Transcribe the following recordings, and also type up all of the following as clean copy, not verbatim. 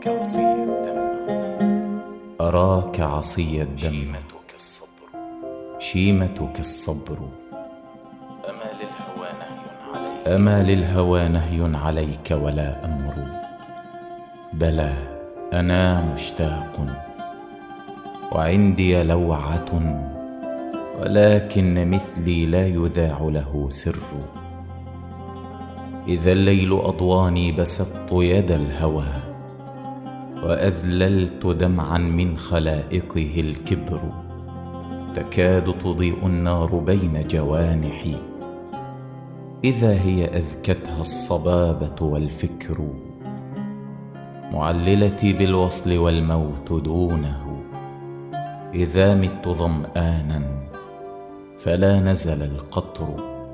أراك عصي الدم، شيمتك الصبر. أما للهوى نهي عليك ولا أمر. بلى أنا مشتاق وعندي لوعة، ولكن مثلي لا يذاع له سر. إذا الليل أضواني بسطت يد الهوى، وأذللت دمعا من خلائقه الكبر. تكاد تضيء النار بين جوانحي، إذا هي أذكتها الصبابة والفكر. معللتي بالوصل والموت دونه، إذا مت ظمآنا فلا نزل القطر.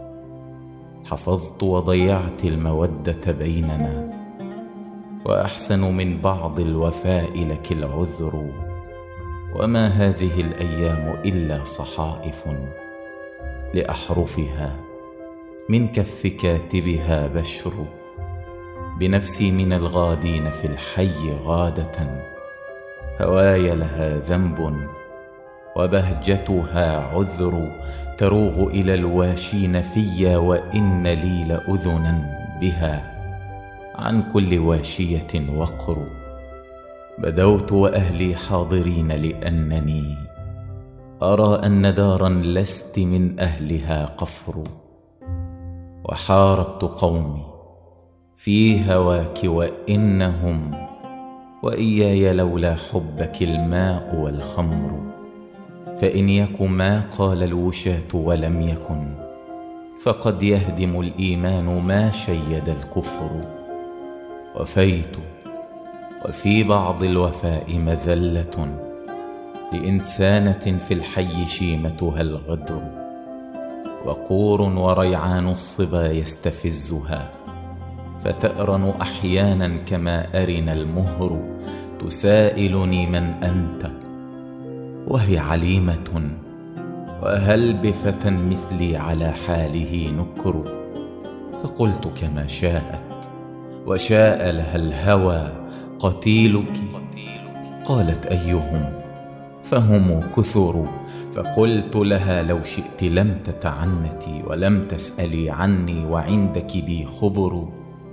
حفظت وضيعت المودة بيننا، وأحسن من بعض الوفاء لك العذر. وما هذه الأيام إلا صحائف لأحرفها من كف كاتبها بشر. بنفسي من الغادين في الحي غادة، هواي لها ذنب وبهجتها عذر. تروغ إلى الواشين فيا، وإن لي لأذنا بها عن كل واشية وقر. بدوت وأهلي حاضرين، لأنني أرى أن دارا لست من أهلها قفر. وحاربت قومي في هواك، وإنهم وإياي لولا حبك الماء والخمر. فإن يك ما قال الوشاة ولم يكن، فقد يهدم الإيمان ما شيد الكفر. وفيت وفي بعض الوفاء مذلة، لإنسانة في الحي شيمتها الغدر. وقور وريعان الصبا يستفزها، فتأرن أحيانا كما أرن المهر. تسائلني من أنت وهي عليمة، وهل بفتى مثلي على حاله نكر. فقلت كما شاءت، وشاء لها الهوى قتيلك. قالت أيهم؟ فهم كثر. فقلت لها لو شئت لم تتعنتي ولم تسألي عني، وعندك بي خبر.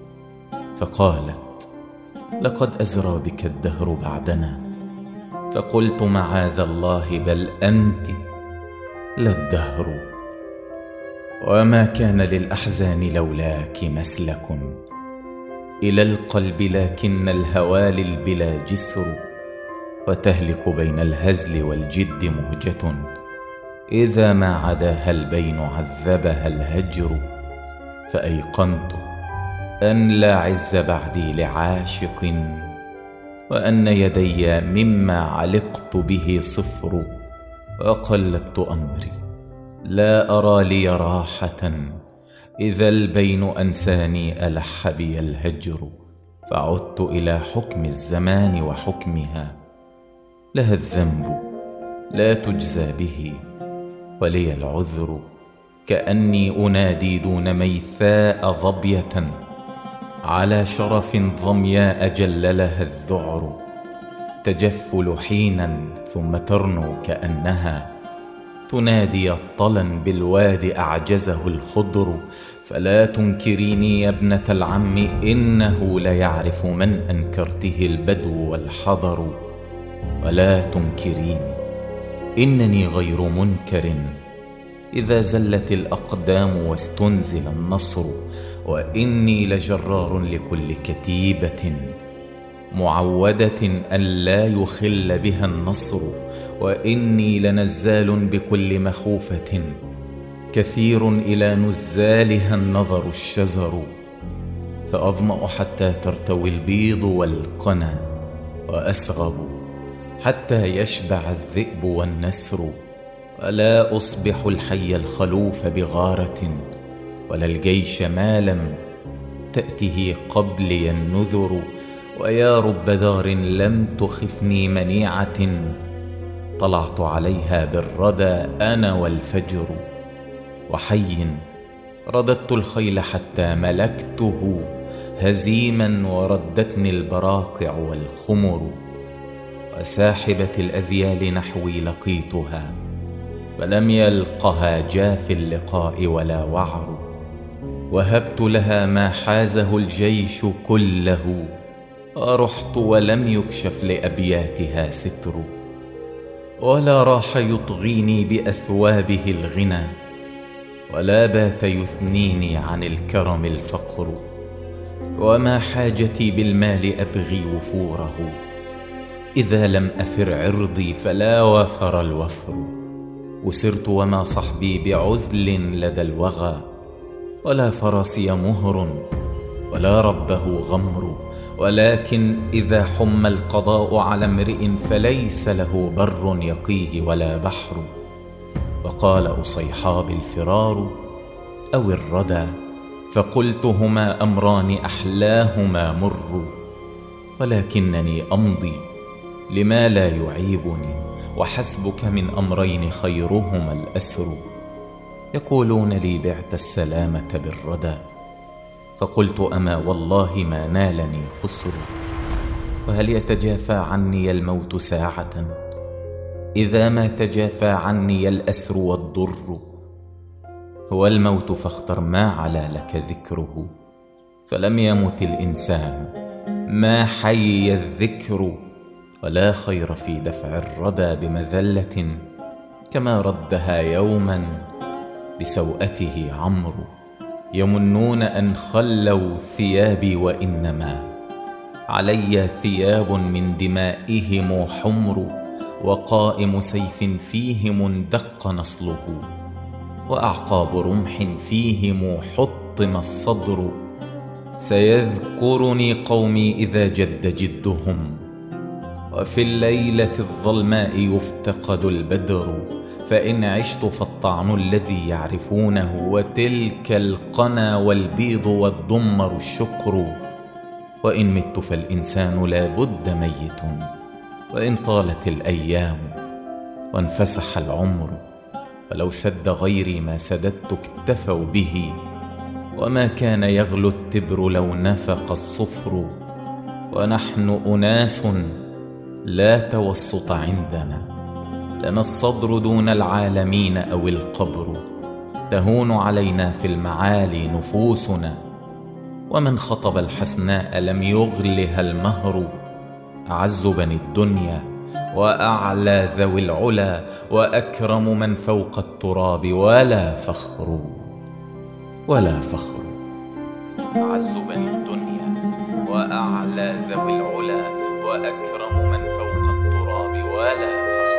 فقالت لقد أزرى بك الدهر بعدنا. فقلت معاذ الله، بل أنت لا الدهر. وما كان للأحزان لولاك مسلك إلى القلب، لكن الهوى للبلا جسر. وتهلك بين الهزل والجد مهجة، إذا ما عداها البين عذبها الهجر. فأيقنت أن لا عز بعدي لعاشق، وأن يدي مما علقت به صفر. وقلبت أمري لا أرى لي راحة، إذا البين أنساني ألح بي الهجر. فعدت إلى حكم الزمان وحكمها، لها الذنب لا تجزى به ولي العذر. كأني أنادي دون ميثاء ظبية، على شرف ظمياء جللها الذعر. تجفل حينا ثم ترنو، كأنها تنادي الطلا بالواد أعجزه الخضر. فلا تنكريني يا ابنة العم، إنه ليعرف من أنكرته البدو والحضر. ولا تنكريني إنني غير منكر، إذا زلت الأقدام واستنزل النصر. وإني لجرار لكل كتيبة، معودة أن لا يخل بها النصر. وإني لنزال بكل مخوفة، كثير إلى نزالها النظر الشزر. فأظمأ حتى ترتوي البيض والقنا، وأسغب حتى يشبع الذئب والنسر. ولا أصبح الحي الخلوف بغارة، ولا الجيش ما لم تأته قبلي النذر. ويا رب دار لم تخفني منيعة، طلعت عليها بالردى أنا والفجر. وحي رددت الخيل حتى ملكته، هزيما وردتني البراقع والخمر، وساحبة الأذيال نحوي لقيتها، فلم يلقها جاف اللقاء ولا وعر. وهبت لها ما حازه الجيش كله، ورحت ولم يكشف لأبياتها ستر. ولا راح يطغيني بأثوابه الغنى، ولا بات يثنيني عن الكرم الفقر. وما حاجتي بالمال أبغي وفوره، إذا لم أفر عرضي فلا وفر الوفر. وسرت وما صحبي بعزل لدى الوغى، ولا فرسي مهر ولا ربه غمر. ولكن إذا حم القضاء على امرئ فليس له بر يقيه ولا بحر. وقال أصيحاب الفرار أو الردى، فقلت هما أمران أحلاهما مر. ولكنني أمضي لما لا يعيبني، وحسبك من أمرين خيرهما الأسر. يقولون لي بعت السلامة بالردى، فقلت أما والله ما نالني خسر. وهل يتجافى عني الموت ساعة إذا ما تجافى عني الأسر والضر؟ هو الموت فاختر ما علا لك ذكره، فلم يمت الإنسان ما حي الذكر. ولا خير في دفع الردى بمذلة، كما ردها يوما بسوءته عمرو. يمنون أن خلوا ثيابي، وإنما علي ثياب من دمائهم حمر. وقائم سيف فيهم اندق نصله، وأعقاب رمح فيهم حطم الصدر. سيذكرني قومي إذا جد جدهم، وفي الليلة الظلماء يفتقد البدر. فإن عشت فالطعن الذي يعرفونه، وتلك القنا والبيض والضمر الشكر. وإن مت فالإنسان لا بد ميت، وإن طالت الأيام وانفسح العمر. ولو سد غيري ما سددت اكتفوا به، وما كان يغلو التبر لو نفق الصفر. ونحن أناس لا توسط عندنا، لنا الصدر دون العالمين أو القبر. تهون علينا في المعالي نفوسنا، ومن خطب الحسناء لم يغلها المهر. أعز بني الدنيا وأعلى ذوي العلا، وأكرم من فوق التراب ولا فخر ولا فخر. أعز بني الدنيا وأعلى ذوي العلا، وأكرم من فوق التراب ولا فخر.